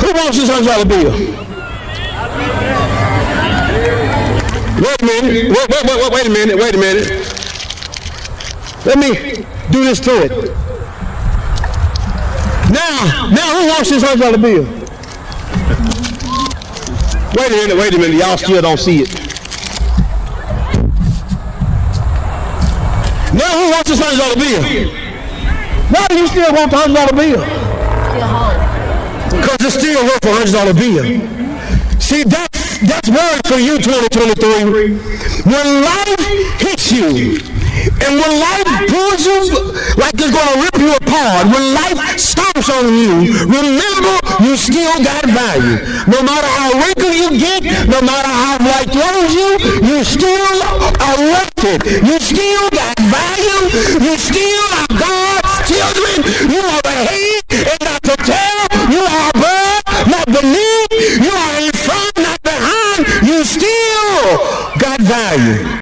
Who wants this $100 bill? Wait a minute. Let me do this to it. Now who wants this $100 bill? Wait a minute. Y'all still don't see it. Now who wants this $100 bill? Why do you still want the $100 bill? Because it's still worth a $100 bill. See, that's word for you, 2023. When life hits you, and when life pulls you like it's going to rip you apart, when life stomps on you, remember you still got value. No matter how wrinkled you get, no matter how life throws you, you still are worth it. You still got value. You still are God's children. You are the head and not the tail. You are above, not beneath. You are in front, not behind. You still got value.